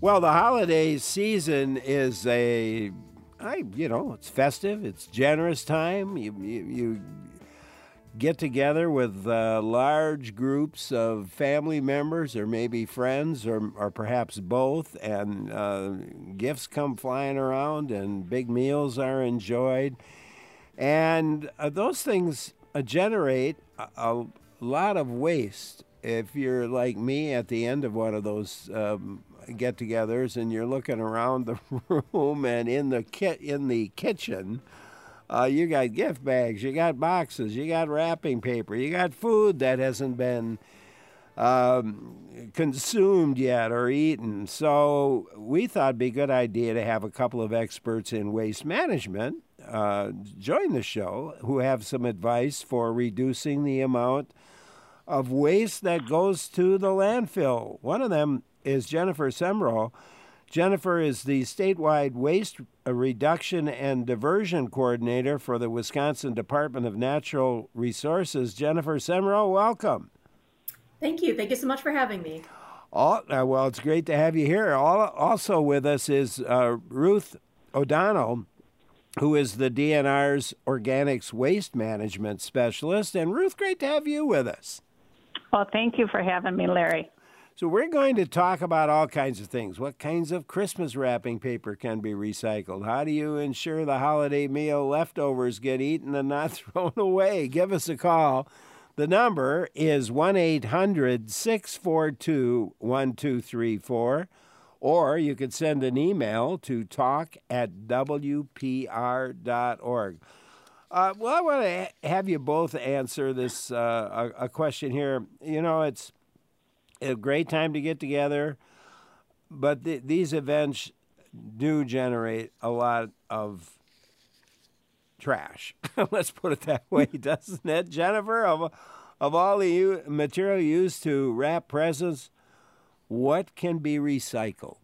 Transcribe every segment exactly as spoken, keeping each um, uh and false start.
Well, the holiday season is a, I, you know, it's festive. It's generous time. You you, you get together with uh, large groups of family members, or maybe friends, or or perhaps both, and uh, gifts come flying around, and big meals are enjoyed, and uh, those things uh, generate a, a lot of waste. If you're like me at the end of one of those um, get-togethers, and you're looking around the room and in the kit in the kitchen, uh, you got gift bags, you got boxes, you got wrapping paper, you got food that hasn't been um, consumed yet or eaten. So we thought it'd be a good idea to have a couple of experts in waste management uh, join the show who have some advice for reducing the amount of waste that goes to the landfill. One of them is Jennifer Semro. Jennifer is the statewide waste reduction and diversion coordinator for the Wisconsin Department of Natural Resources. Jennifer Semro, welcome. Thank you. Thank you so much for having me. All, uh, well, it's great to have you here. All, also with us is uh, Ruth O'Donnell, who is the D N R's Organics Waste Management Specialist. And Ruth, great to have you with us. Well, thank you for having me, Larry. So we're going to talk about all kinds of things. What kinds of Christmas wrapping paper can be recycled? How do you ensure the holiday meal leftovers get eaten and not thrown away? Give us a call. The number is one eight hundred six four two one two three four, or you could send an email to talk at w p r dot org. Uh, well, I want to have you both answer this uh, a, a question here. You know, it's a great time to get together, but th- these events do generate a lot of trash. Let's put it that way, doesn't it, Jennifer? Of, of all the u- material used to wrap presents, what can be recycled?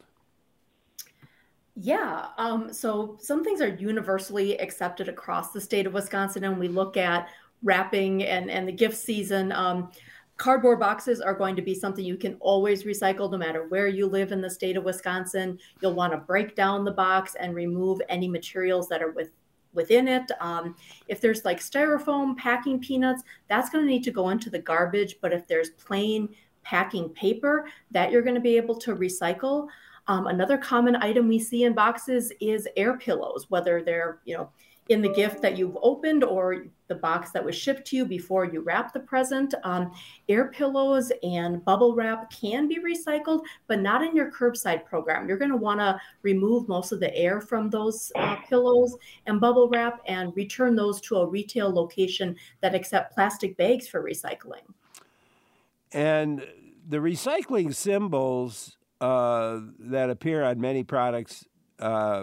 Yeah, um, so some things are universally accepted across the state of Wisconsin, and we look at wrapping and, and the gift season. Um, cardboard boxes are going to be something you can always recycle no matter where you live in the state of Wisconsin. You'll want to break down the box and remove any materials that are with within it. Um, if there's like styrofoam, packing peanuts, that's going to need to go into the garbage. But if there's plain packing paper, that you're going to be able to recycle. Um, another common item we see in boxes is air pillows, whether they're, you know, in the gift that you've opened or the box that was shipped to you before you wrap the present. Um, air pillows and bubble wrap can be recycled, but not in your curbside program. You're going to want to remove most of the air from those uh, pillows and bubble wrap and return those to a retail location that accept plastic bags for recycling. And the recycling symbols Uh, that appear on many products uh,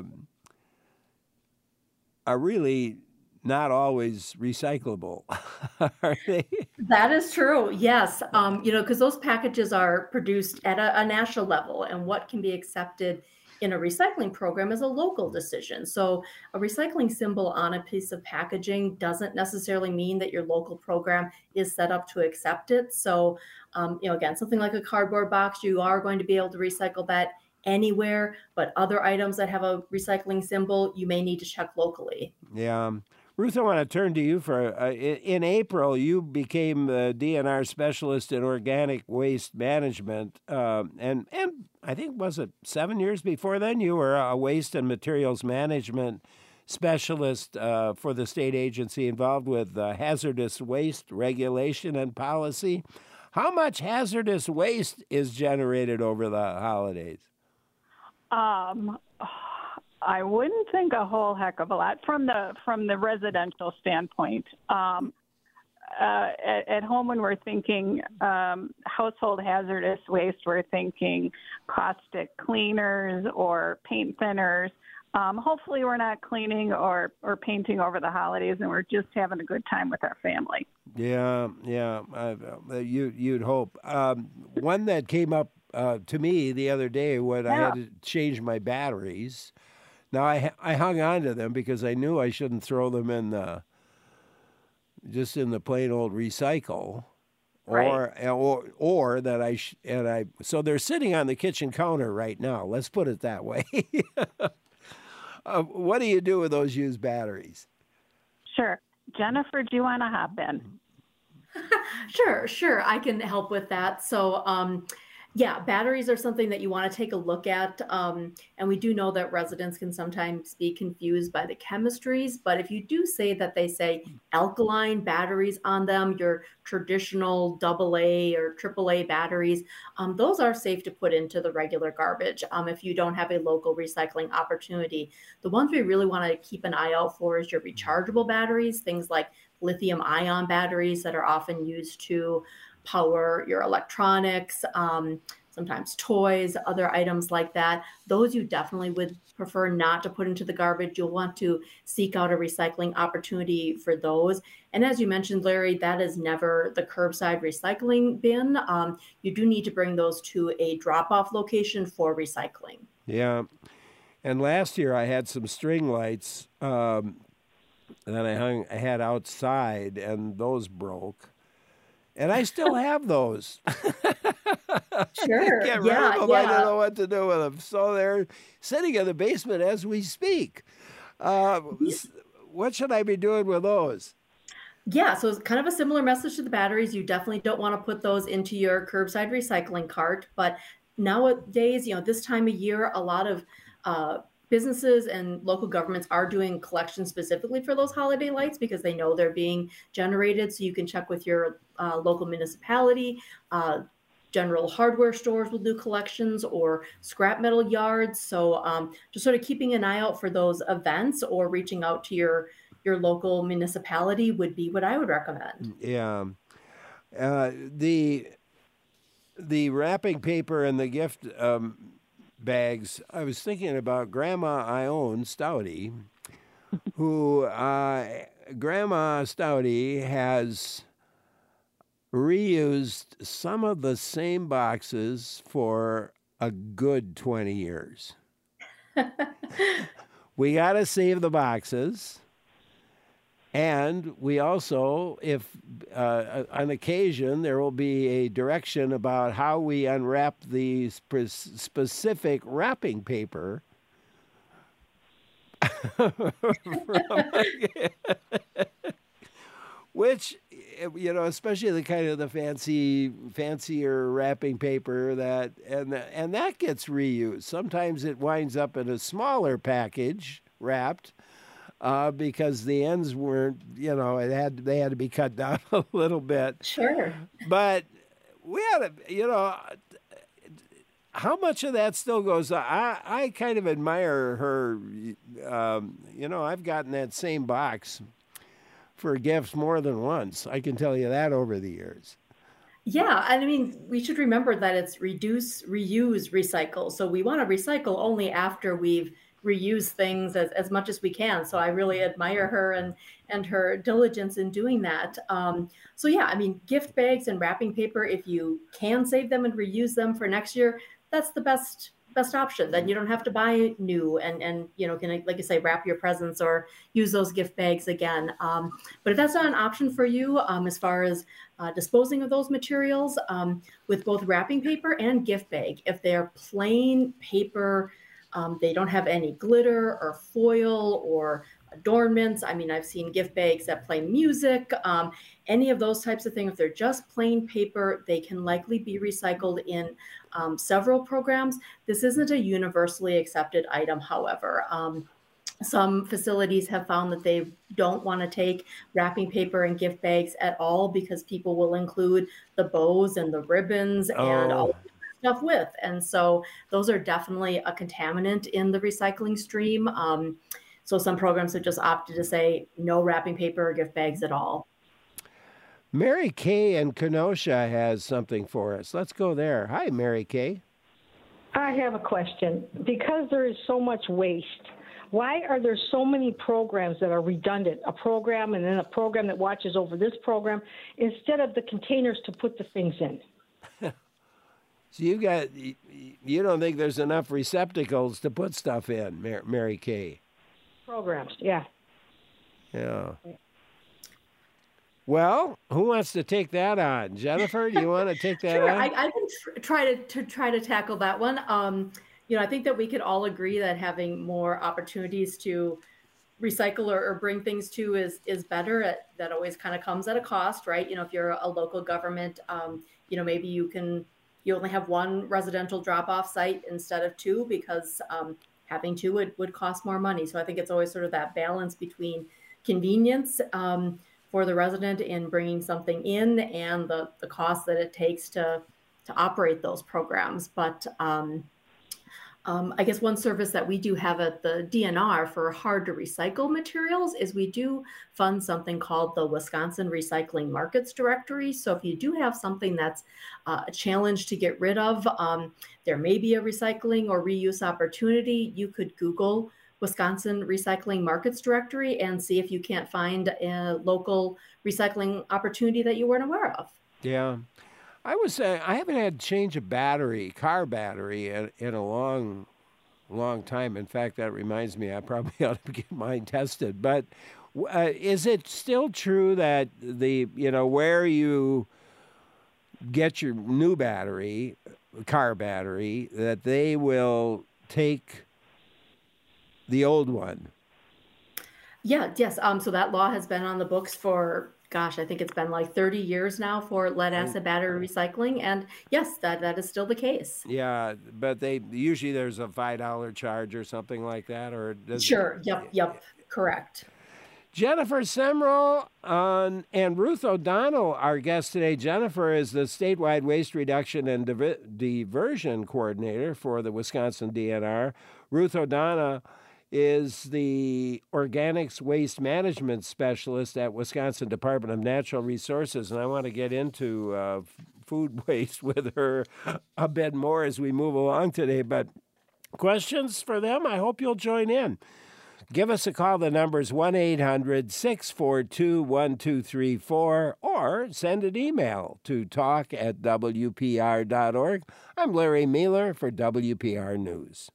are really not always recyclable, are they? That is true. Yes. Um, you know, because those packages are produced at a, a national level, and what can be accepted in a recycling program is a local decision. So a recycling symbol on a piece of packaging doesn't necessarily mean that your local program is set up to accept it. So, um, you know, again, something like a cardboard box, you are going to be able to recycle that anywhere, but other items that have a recycling symbol, you may need to check locally. Yeah. Ruth, I want to turn to you for, uh, in, in April, you became the D N R specialist in organic waste management. Um, and, and I think, was it seven years before then, you were a waste and materials management specialist uh, for the state agency involved with uh, hazardous waste regulation and policy. How much hazardous waste is generated over the holidays? Um, I wouldn't think a whole heck of a lot from the from the residential standpoint. Um, uh, at, at home, when we're thinking um, household hazardous waste, we're thinking caustic cleaners or paint thinners. Um, hopefully, we're not cleaning or, or painting over the holidays, and we're just having a good time with our family. Yeah, yeah, uh, you you'd hope. Um, one that came up uh, to me the other day when I Yeah. had to change my batteries. Now I I hung on to them because I knew I shouldn't throw them in the just in the plain old recycle. or or or that I sh- and I so they're sitting on the kitchen counter right now. Let's put it that way. uh, what do you do with those used batteries? Sure. Jennifer, do you want to hop in? Sure, sure. I can help with that. So, um, yeah, batteries are something that you want to take a look at. Um, and we do know that residents can sometimes be confused by the chemistries. But if you do say that they say alkaline batteries on them, your traditional double A or triple A batteries, um, those are safe to put into the regular garbage um, if you don't have a local recycling opportunity. The ones we really want to keep an eye out for is your rechargeable batteries, things like lithium ion batteries that are often used to power your electronics, um, sometimes toys, other items like that. Those you definitely would prefer not to put into the garbage. You'll want to seek out a recycling opportunity for those. And as you mentioned, Larry, that is never the curbside recycling bin. Um, you do need to bring those to a drop-off location for recycling. Yeah. And last year I had some string lights um, that I hung I had outside, and those broke. And I still have those. Sure. Get rid yeah, of them. yeah. I don't know what to do with them. So they're sitting in the basement as we speak. Uh, what should I be doing with those? Yeah, so it's kind of a similar message to the batteries. You definitely don't want to put those into your curbside recycling cart. But nowadays, you know, this time of year, a lot of uh, businesses and local governments are doing collections specifically for those holiday lights because they know they're being generated. So you can check with your uh, local municipality. Uh, general hardware stores will do collections, or scrap metal yards. So um, just sort of keeping an eye out for those events or reaching out to your your local municipality would be what I would recommend. Yeah. Uh, the the wrapping paper and the gift um, bags, I was thinking about Grandma Ione Stouty, who uh, Grandma Stouty has reused some of the same boxes for a good twenty years. We got to save the boxes. And we also, if uh, on occasion, there will be a direction about how we unwrap the spe- specific wrapping paper. Which, you know, especially the kind of the fancy, fancier wrapping paper that, and and that gets reused. Sometimes it winds up in a smaller package wrapped. Uh, because the ends weren't, you know, it had they had to be cut down a little bit. Sure. But we had to, you know, how much of that still goes on? I, I kind of admire her. Um, you know, I've gotten that same box for gifts more than once. I can tell you that over the years. Yeah, and I mean, we should remember that it's reduce, reuse, recycle. So we want to recycle only after we've reuse things as, as much as we can. So I really admire her and and her diligence in doing that. Um, so yeah, I mean, gift bags and wrapping paper, if you can save them and reuse them for next year, that's the best best option. Then you don't have to buy new and and you know, can, like you say, wrap your presents or use those gift bags again. Um, but if that's not an option for you, um, as far as uh, disposing of those materials, um, with both wrapping paper and gift bag, if they're plain paper, Um, they don't have any glitter or foil or adornments. I mean, I've seen gift bags that play music, um, any of those types of things. If they're just plain paper, they can likely be recycled in um, several programs. This isn't a universally accepted item, however. Um, some facilities have found that they don't want to take wrapping paper and gift bags at all because people will include the bows and the ribbons Oh. and all stuff with. And so those are definitely a contaminant in the recycling stream. Um, so some programs have just opted to say no wrapping paper or gift bags at all. Mary Kay in Kenosha has something for us. Let's go there. Hi, Mary Kay. I have a question. Because there is so much waste, why are there so many programs that are redundant? A program and then a program that watches over this program instead of the containers to put the things in? So you got, you don't think there's enough receptacles to put stuff in, Mary Kay? Programs, yeah. Yeah. Well, who wants to take that on? Jennifer, do you want to take that Sure, on? I, I can tr- try to, to try to tackle that one. Um, you know, I think that we could all agree that having more opportunities to recycle or, or bring things to is is better. It, that always kind of comes at a cost, right? You know, if you're a local government, um, you know, maybe you can you only have one residential drop-off site instead of two because um, having two would, would cost more money. So I think it's always sort of that balance between convenience um, for the resident in bringing something in and the, the cost that it takes to to operate those programs. But um, um, I guess one service that we do have at the D N R for hard to recycle materials is we do fund something called the Wisconsin Recycling Markets Directory. So if you do have something that's uh, a challenge to get rid of, um, there may be a recycling or reuse opportunity. You could Google Wisconsin Recycling Markets Directory and see if you can't find a local recycling opportunity that you weren't aware of. Yeah. I was uh, I haven't had to change a battery, car battery, in, in a long, long time. In fact, that reminds me, I probably ought to get mine tested. But uh, is it still true that the you know where you get your new battery, car battery, that they will take the old one? Yeah, yes. Um, so that law has been on the books for, gosh, I think it's been like thirty years now for lead acid battery recycling. And yes, that, that is still the case. Yeah, but they usually there's a five dollar charge or something like that, or does Sure. Yep. Yep. Correct. Jennifer Semrel on, and Ruth O'Donnell, our guest today. Jennifer is the statewide waste reduction and divi- diversion coordinator for the Wisconsin D N R. Ruth O'Donnell is the organics waste management specialist at Wisconsin Department of Natural Resources. And I want to get into uh, food waste with her a bit more as we move along today. But questions for them? I hope you'll join in. Give us a call. The number is one eight hundred six four two one two three four or send an email to talk at W P R dot org. I'm Larry Mueller for W P R News.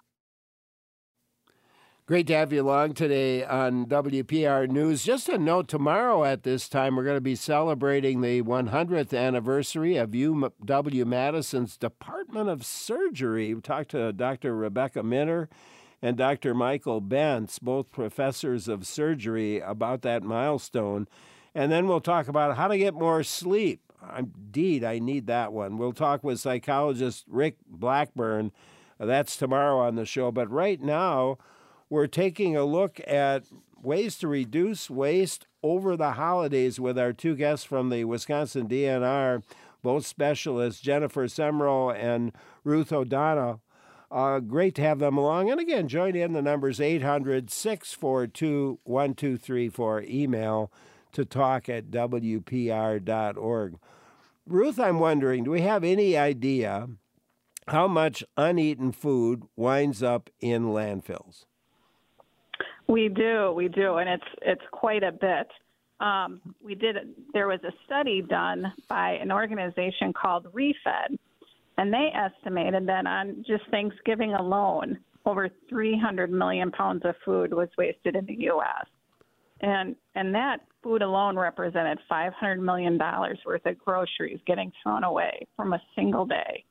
Great to have you along today on W P R News. Just a note, tomorrow at this time, we're going to be celebrating the one hundredth anniversary of U W Madison's Department of Surgery. We talked to Doctor Rebecca Minner and Doctor Michael Bentz, both professors of surgery, about that milestone. And then we'll talk about how to get more sleep. Indeed, I need that one. We'll talk with psychologist Rick Blackburn. That's tomorrow on the show. But right now, we're taking a look at ways to reduce waste over the holidays with our two guests from the Wisconsin D N R, both specialists, Jennifer Semrel and Ruth O'Donnell. Uh, great to have them along. And again, join in. The number's eight hundred six four two one two three four. Email to talk at W P R dot org. Ruth, I'm wondering, do we have any idea how much uneaten food winds up in landfills? We do, we do, and it's it's quite a bit. Um, we did. There was a study done by an organization called ReFed, and they estimated that on just Thanksgiving alone, over three hundred million pounds of food was wasted in the U S And and that food alone represented five hundred million dollars worth of groceries getting thrown away from a single day.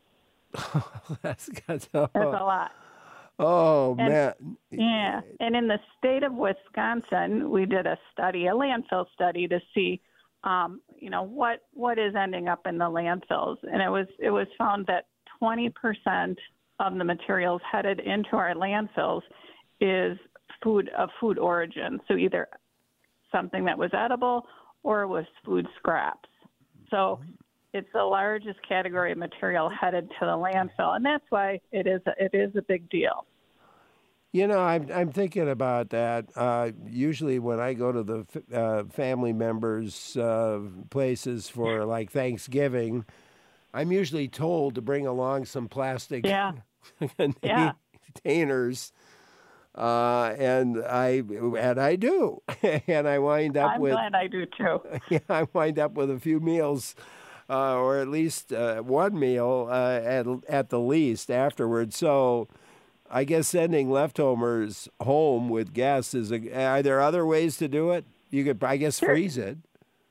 that's, that's, oh. That's a lot. Oh, and, man. Yeah. And in the state of Wisconsin, we did a study, a landfill study to see, um, you know, what, what is ending up in the landfills. And it was, it was found that twenty percent of the materials headed into our landfills is food of food origin. So either something that was edible or was food scraps. So it's the largest category of material headed to the landfill, and that's why it is a, it is a big deal. You know, I'm I'm thinking about that. Uh, usually, when I go to the uh, family members' uh, places for like Thanksgiving, I'm usually told to bring along some plastic yeah. yeah. containers, uh, and I and I do, and I wind up I'm with. glad I do too. Yeah, I wind up with a few meals. Uh, or at least uh, one meal uh, at at the least afterwards. So I guess sending leftovers home with guests is a, are there other ways to do it? You could, I guess, Sure. freeze it.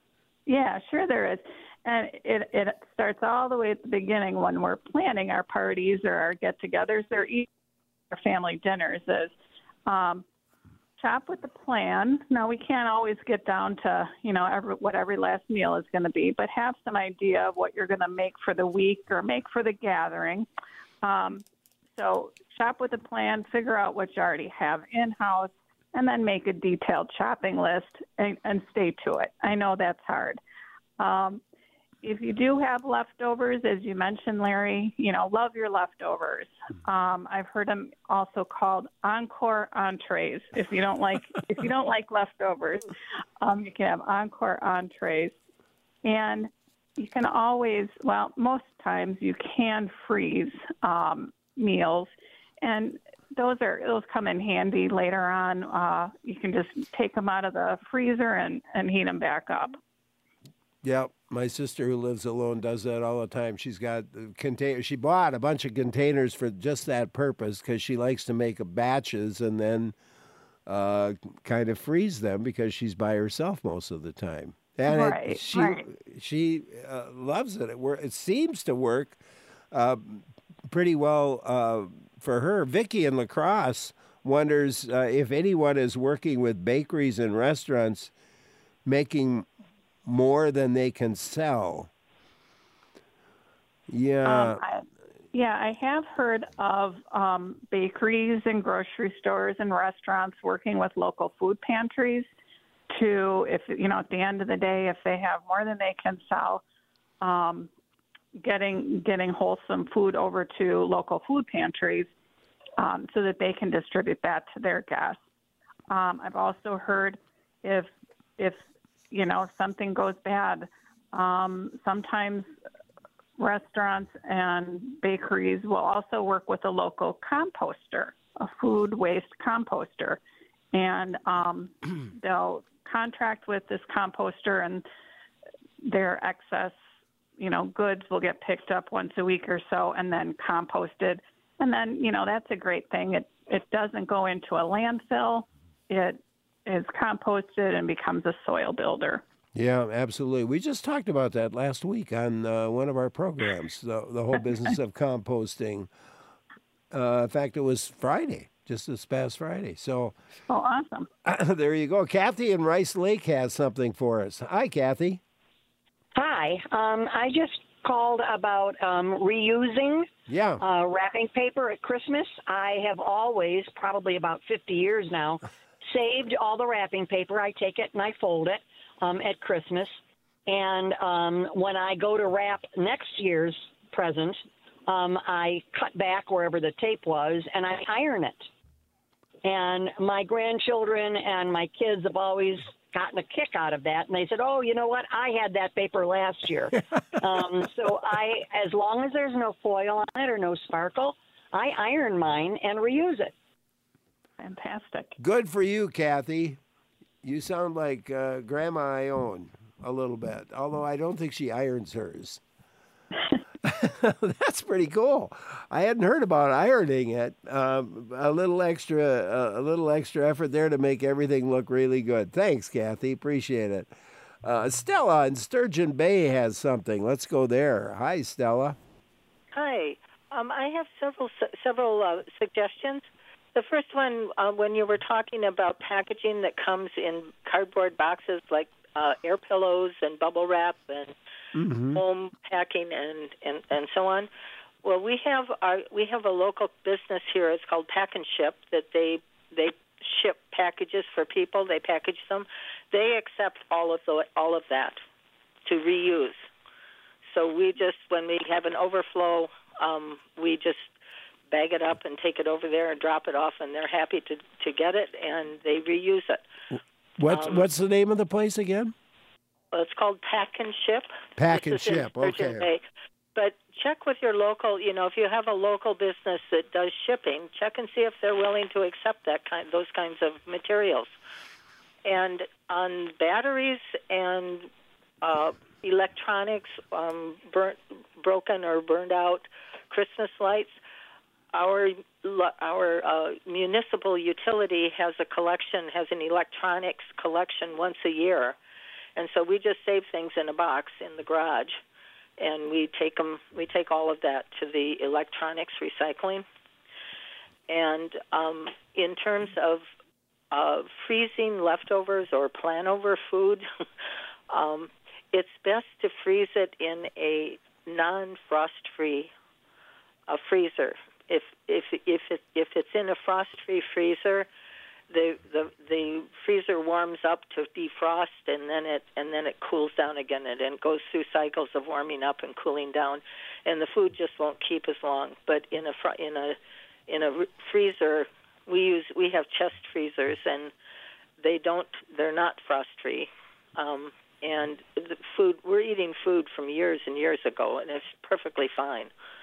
Yeah, sure there is. And it, it starts all the way at the beginning when we're planning our parties or our get-togethers or even our family dinners is um, shop with the plan. Now, we can't always get down to, you know, every, what every last meal is going to be, but have some idea of what you're going to make for the week or make for the gathering. Um, so shop with a plan, figure out what you already have in-house, and then make a detailed shopping list and, and stay to it. I know that's hard. Um, if you do have leftovers, as you mentioned, Larry, you know, love your leftovers. Um, I've heard them also called encore entrees. If you don't like, if you don't like leftovers, um, you can have encore entrees, and you can always, well, most times you can freeze um, meals, and those are those come in handy later on. Uh, you can just take them out of the freezer and, and heat them back up. Yep. My sister who lives alone does that all the time. She's got container. She bought a bunch of containers for just that purpose because she likes to make batches and then uh, kind of freeze them because she's by herself most of the time. And right, it, she right. she uh, loves it. It, wor- it seems to work uh, pretty well uh, for her. Vicky in La Crosse wonders uh, if anyone is working with bakeries and restaurants making more than they can sell. Yeah. Um, I, yeah, I have heard of um, bakeries and grocery stores and restaurants working with local food pantries to, if you know, at the end of the day, if they have more than they can sell, um, getting getting wholesome food over to local food pantries um, so that they can distribute that to their guests. Um, I've also heard if if you know, if something goes bad, um, sometimes restaurants and bakeries will also work with a local composter, a food waste composter. And um, they'll contract with this composter, and their excess, you know, goods will get picked up once a week or so and then composted. And then, you know, that's a great thing. It, it doesn't go into a landfill. It is composted and becomes a soil builder. Yeah, absolutely. We just talked about that last week on uh, one of our programs, the, the whole business of composting. Uh, in fact, it was Friday, just this past Friday. So, oh, awesome. Uh, there you go. Kathy in Rice Lake has something for us. Hi, Kathy. Hi. Um, I just called about um, reusing yeah. uh, wrapping paper at Christmas. I have always, probably about fifty years now, saved all the wrapping paper. I take it and I fold it um, at Christmas. And um, when I go to wrap next year's present, um, I cut back wherever the tape was and I iron it. And my grandchildren and my kids have always gotten a kick out of that. And they said, oh, you know what? I had that paper last year. um, so I, as long as there's no foil on it or no sparkle, I iron mine and reuse it. Fantastic. Good for you, Kathy. You sound like uh, Grandma Ione a little bit, although I don't think she irons hers. That's pretty cool. I hadn't heard about ironing it. Um, a little extra, uh, a little extra effort there to make everything look really good. Thanks, Kathy. Appreciate it. Uh, Stella in Sturgeon Bay has something. Let's go there. Hi, Stella. Hi. Um, I have several several uh, suggestions. The first one, uh, when you were talking about packaging that comes in cardboard boxes like uh, air pillows and bubble wrap and mm-hmm. home packing and, and, and so on. Well, we have our we have a local business here. It's called Pack and Ship. That they they ship packages for people. They package them. They accept all of the all of that to reuse. So we just when we have an overflow, um, we just bag it up and take it over there and drop it off, and they're happy to, to get it, and they reuse it. What's um, what's the name of the place again? Well, it's called Pack and Ship. Pack and Ship, okay. Bay. But check with your local, you know, if you have a local business that does shipping, check and see if they're willing to accept that kind, those kinds of materials. And on batteries and uh, electronics, um, burnt, broken or burned out Christmas lights, Our our uh, municipal utility has a collection, has an electronics collection once a year, And so we just save things in a box in the garage, and we take them. We take all of that to the electronics recycling. And um, in terms of uh, freezing leftovers or plan-over food, um, it's best to freeze it in a non-frost-free uh, freezer. If if if it, if it's in a frost-free freezer, the the the freezer warms up to defrost, and then it and then it cools down again, and it goes through cycles of warming up and cooling down, and the food just won't keep as long. But in a fr- in a in a freezer, we use we have chest freezers, and they don't they're not frost-free. Um, and the food we're eating food from years and years ago, and it's perfectly fine.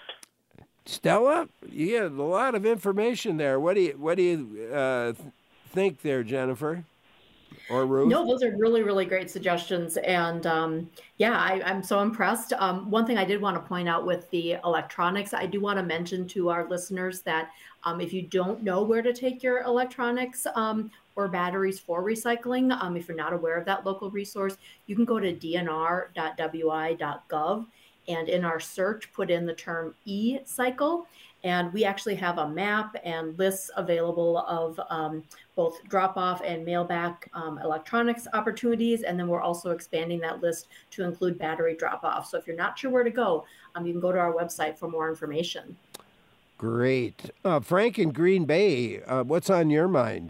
Stella, you get a lot of information there. What do you what do you uh, think there, Jennifer or Ruth? No, those are really, really great suggestions. And um, yeah, I, I'm so impressed. Um, one thing I did want to point out with the electronics, I do want to mention to our listeners that um, if you don't know where to take your electronics um, or batteries for recycling, um, if you're not aware of that local resource, you can go to d n r dot w i dot gov. And in our search, put in the term e-cycle. And we actually have a map and lists available of um, both drop-off and mail-back um, electronics opportunities. And then we're also expanding that list to include battery drop-off. So if you're not sure where to go, um, you can go to our website for more information. Great. Uh, Frank in Green Bay, uh, what's on your mind?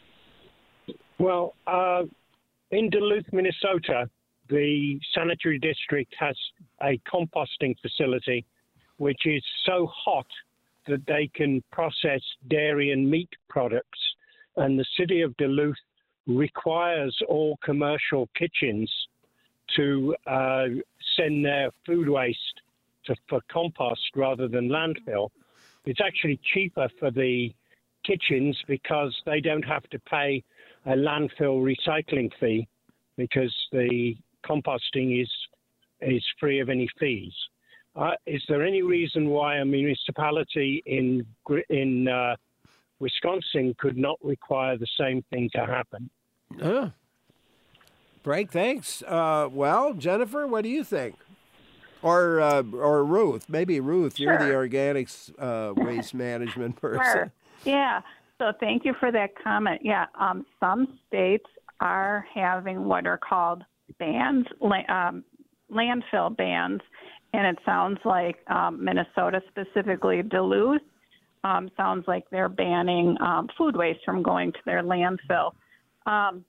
Well, uh, in Duluth, Minnesota, the sanitary district has a composting facility which is so hot that they can process dairy and meat products. And the city of Duluth requires all commercial kitchens to uh, send their food waste to, for compost rather than landfill. It's actually cheaper for the kitchens because they don't have to pay a landfill recycling fee because the composting is is free of any fees. Uh, is there any reason why a municipality in in uh, Wisconsin could not require the same thing to happen? Uh, Frank, thanks. Uh, well, Jennifer, what do you think? Or uh, or Ruth, maybe Ruth, Sure. you're the organics uh, waste management person. Sure. Yeah. So thank you for that comment. Yeah. Um, some states are having what are called bans, um, landfill bans, and it sounds like um, Minnesota, specifically Duluth, um, sounds like they're banning um, food waste from going to their landfill. Um,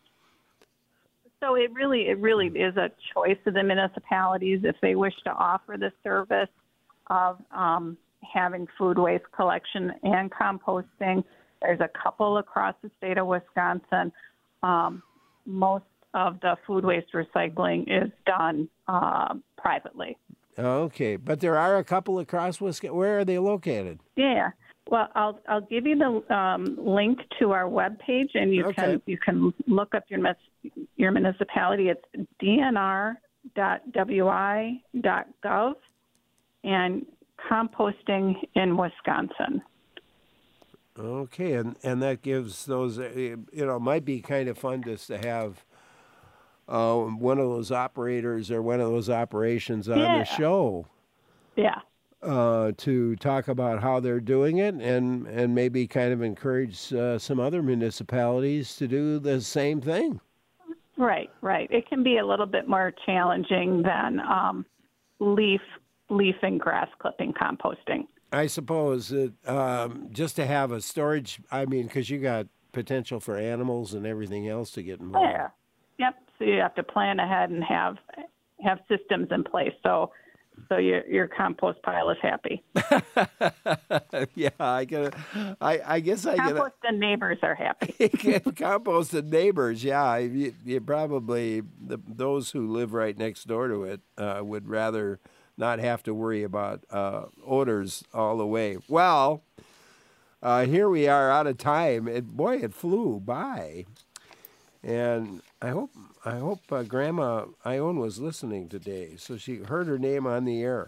so it really, it really is a choice of the municipalities if they wish to offer the service of um, having food waste collection and composting. There's a couple across the state of Wisconsin. Um, most of the food waste recycling is done uh, privately. Okay, but there are a couple across Wisconsin. Where are they located? Yeah. Well, I'll I'll give you the um, link to our webpage, and you Okay. can you can look up your your municipality. It's d n r dot w i dot gov and composting in Wisconsin. Okay, and, and that gives those, uh, you know, it might be kind of fun just to have uh, one of those operators or one of those operations on Yeah. the show Yeah. uh, to talk about how they're doing it and, and maybe kind of encourage uh, some other municipalities to do the same thing. Right, right. It can be a little bit more challenging than um, leaf leaf and grass clipping composting. I suppose that um, just to have a storage, I mean, because you got potential for animals and everything else to get involved. Yeah. Yep. So you have to plan ahead and have have systems in place so so your your compost pile is happy. Yeah, I get. I I guess I get. Compost and neighbors are happy. Compost and neighbors, yeah. You, you probably the, those who live right next door to it uh, would rather not have to worry about uh, odors all the way. Well, uh, here we are out of time. It, boy, it flew by. And I hope I hope uh, Grandma Ione was listening today, so she heard her name on the air.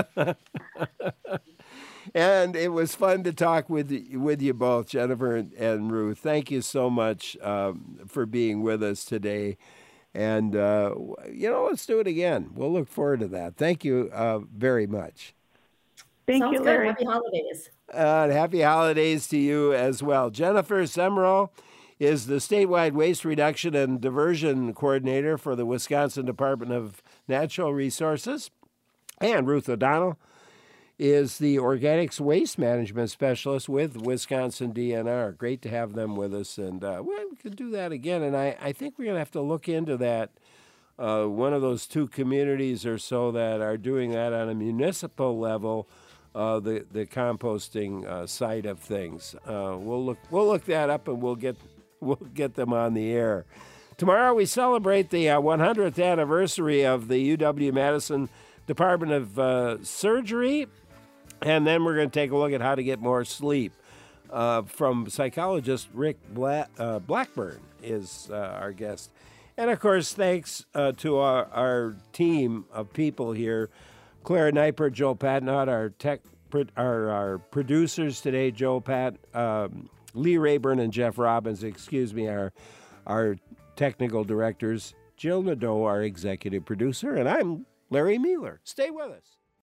And it was fun to talk with with you both, Jennifer and, and Ruth. Thank you so much um, for being with us today. And, uh, you know, let's do it again. We'll look forward to that. Thank you uh, very much. Thank Sounds you, good. Larry. Happy holidays. Uh, and happy holidays to you as well. Jennifer Semrau is the statewide waste reduction and diversion coordinator for the Wisconsin Department of Natural Resources. And Ruth O'Donnell is the organics waste management specialist with Wisconsin D N R. Great to have them with us. And uh, well, we could do that again. And I, I think we're going to have to look into that. Uh, one of those two communities or so that are doing that on a municipal level, uh, the the composting uh, side of things. Uh, we'll look we'll look that up and we'll get we'll get them on the air. Tomorrow we celebrate the uh, one hundredth anniversary of the U W-Madison Department of uh, Surgery, and then we're going to take a look at how to get more sleep. Uh, from psychologist Rick Bla- uh, Blackburn is uh, our guest. And, of course, thanks uh, to our, our team of people here, Clara Neipert, Joe Patnott, our tech, our, our producers today, Joe Pat, um, Lee Rayburn, and Jeff Robbins, excuse me, our, our technical directors, Jill Nadeau, our executive producer, and I'm Larry Mueller. Stay with us.